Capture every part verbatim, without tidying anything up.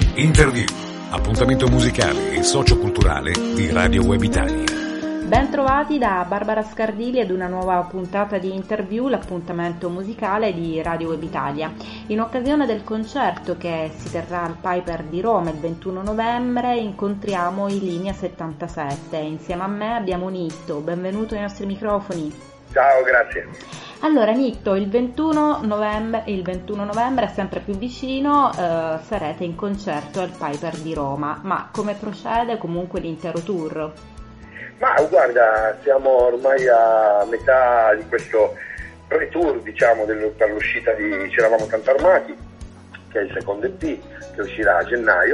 Interview, appuntamento musicale e socioculturale di Radio Web Italia. Ben trovati da Barbara Scardili ad una nuova puntata di Interview, l'appuntamento musicale di Radio Web Italia. In occasione del concerto che si terrà al Piper di Roma il ventuno novembre incontriamo i Linea settantasette. Insieme a me abbiamo Nitto, benvenuto ai nostri microfoni. Ciao, grazie. Allora Nitto, il ventuno novembre, il ventuno novembre è sempre più vicino, eh, sarete in concerto al Piper di Roma, ma come procede comunque l'intero tour? Ma guarda, siamo ormai a metà di questo pre-tour, diciamo, del, per l'uscita di Ci eravamo tanto armati, che è il secondo E P, che uscirà a gennaio,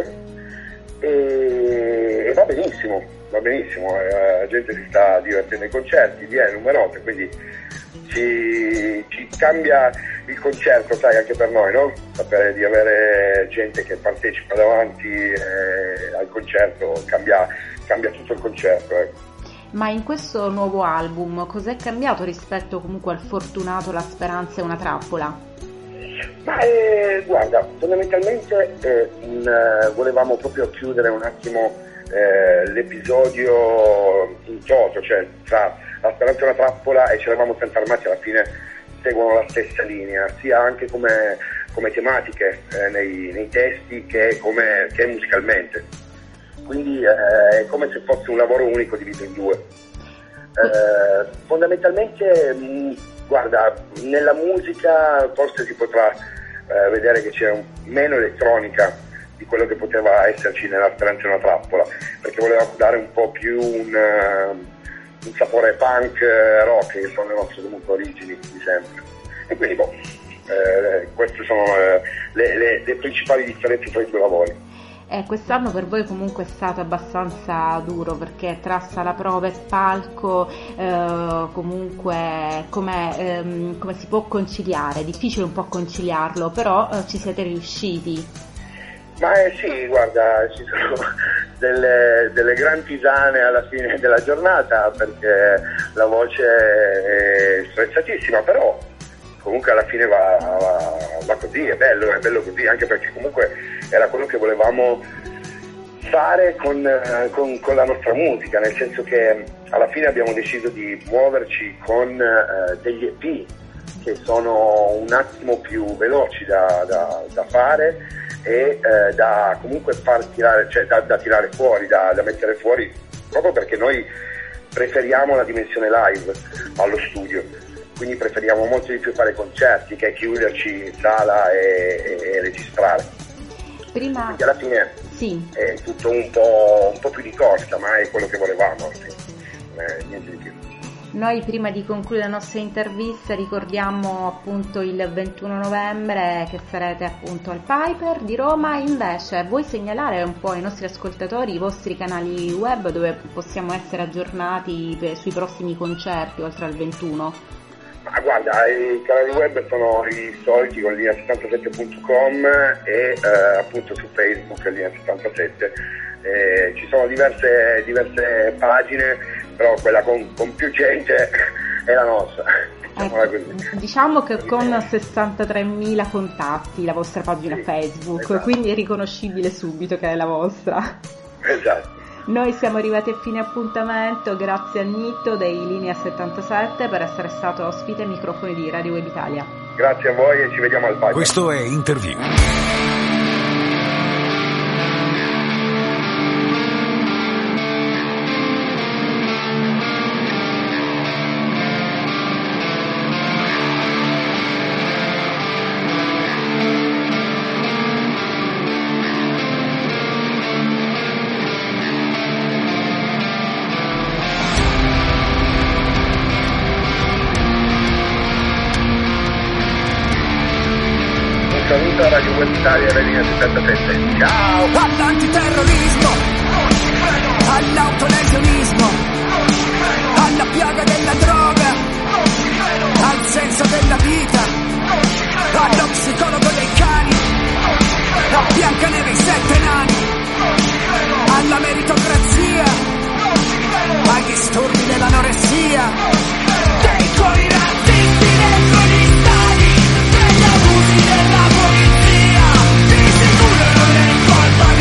e, e va benissimo, va benissimo, la gente si sta divertendo ai concerti, viene numerose, quindi ci, ci cambia il concerto, sai, anche per noi, no? Sapere di avere gente che partecipa davanti eh, al concerto cambia, cambia tutto il concerto, ecco. Ma in questo nuovo album cos'è cambiato rispetto comunque al Fortunato, la speranza è una trappola? Ma eh, guarda, fondamentalmente eh, in, eh, volevamo proprio chiudere un attimo eh, l'episodio in toto, cioè tra la speranza è una trappola e Ci eravamo tanto armati alla fine seguono la stessa linea, sia anche come, come tematiche eh, nei, nei testi che come che musicalmente. Quindi eh, è come se fosse un lavoro unico diviso in due. Eh, fondamentalmente, mh, guarda, nella musica forse si potrà eh, vedere che c'è un, meno elettronica di quello che poteva esserci nella Speranza è una trappola, perché volevamo dare un po' più un, uh, un sapore punk uh, rock, che sono le nostre comunque origini di sempre. E quindi, boh, eh, queste sono eh, le, le, le principali differenze tra i due lavori. Eh, quest'anno per voi comunque è stato abbastanza duro perché tra sala prove e palco eh, comunque come, ehm, come si può conciliare? È difficile un po' conciliarlo, però eh, ci siete riusciti. Ma eh, sì, guarda, ci sono delle, delle gran tisane alla fine della giornata perché la voce è strezzatissima, però comunque alla fine va, va, va così, è bello, è bello così, anche perché comunque era quello che volevamo fare con, con, con la nostra musica, nel senso che alla fine abbiamo deciso di muoverci con eh, degli E P che sono un attimo più veloci da, da, da fare e eh, da comunque far tirare, cioè da, da tirare fuori, da, da mettere fuori, proprio perché noi preferiamo la dimensione live allo studio. Quindi preferiamo molto di più fare concerti che chiuderci in sala e, e, e registrare. Prima... Quindi alla fine sì. È tutto un po', un po' più di corsa, ma è quello che volevamo, sì. eh, niente di più. Noi prima di concludere la nostra intervista ricordiamo appunto il ventuno novembre che sarete appunto al Piper di Roma. Invece vuoi segnalare un po' ai nostri ascoltatori i vostri canali web dove possiamo essere aggiornati per, sui prossimi concerti oltre al ventuno? Ma guarda, i canali web sono i soliti con linea settantasette punto com e eh, appunto su Facebook linea settantasette. Eh, ci sono diverse, diverse pagine, però quella con, con più gente è la nostra. Ecco, diciamo che con sessantatremila contatti la vostra pagina sì, Facebook, esatto. Quindi è riconoscibile subito che è la vostra. Esatto. Noi siamo arrivati a fine appuntamento, grazie a Nitto dei Linea settantasette per essere stato ospite ai microfoni di Radio Web Italia. Grazie a voi e ci vediamo al Piper. Questo è Interview. Saluto a Radio Web Italia e Linea settantasette. Ciao! All'antiterrorismo, all'autolesionismo, alla piaga della droga, al senso della vita, allo psicologo dei cani, a Biancaneve i sette nani, alla meritocrazia, ai disturbi dell'anoressia, dei tuoi razzisti dentro gli stadi, degli abusi della polizia, di sicuro non è colpa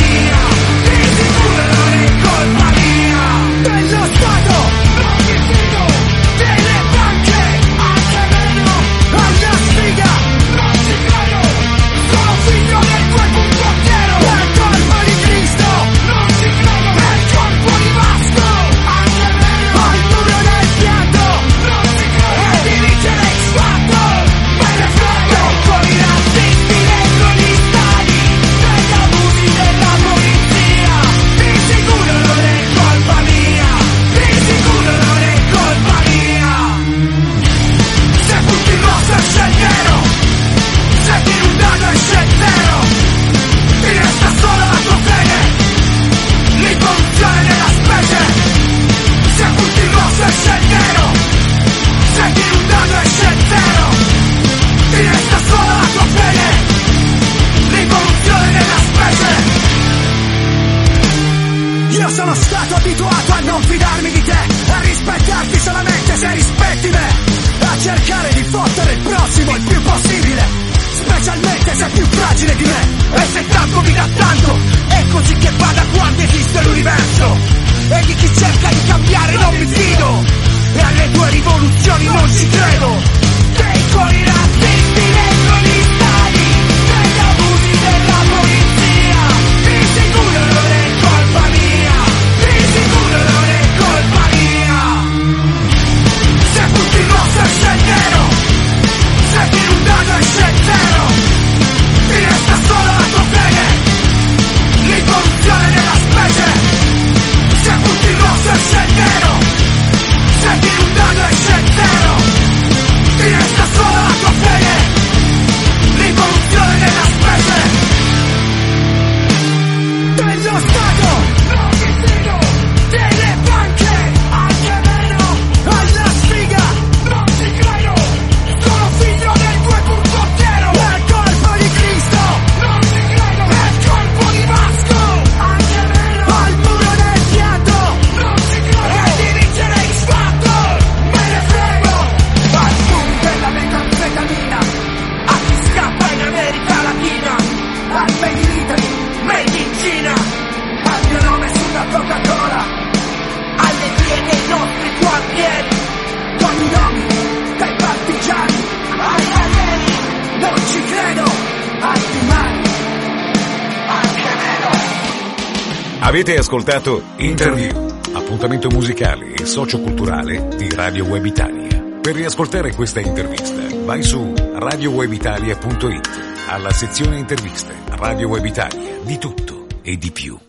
dello Stato, non mi fido delle banche, anche meno alla sfiga, non ci credo, sono figlio del due punto zero, è colpo di Cristo, non ci credo, è colpo di Vasco, anche meno al muro del piatto, non ci credo, e di vincere X Factor, me ne frego, al boom della metanfetamina, a chi scappa in America Latina, al Made in Italy, Made in Cina, al mio nome sulla Coca-Cola, alle vie dei nostri quartieri, con i nomi dei partigiani, ai alieni, non ci credo, altri mai, anche meno. Avete ascoltato Interview, appuntamento musicale e socioculturale di Radio Web Italia. Per riascoltare questa intervista vai su radio web italia punto it, alla sezione interviste. Radio Web Italia, di tutto e di più.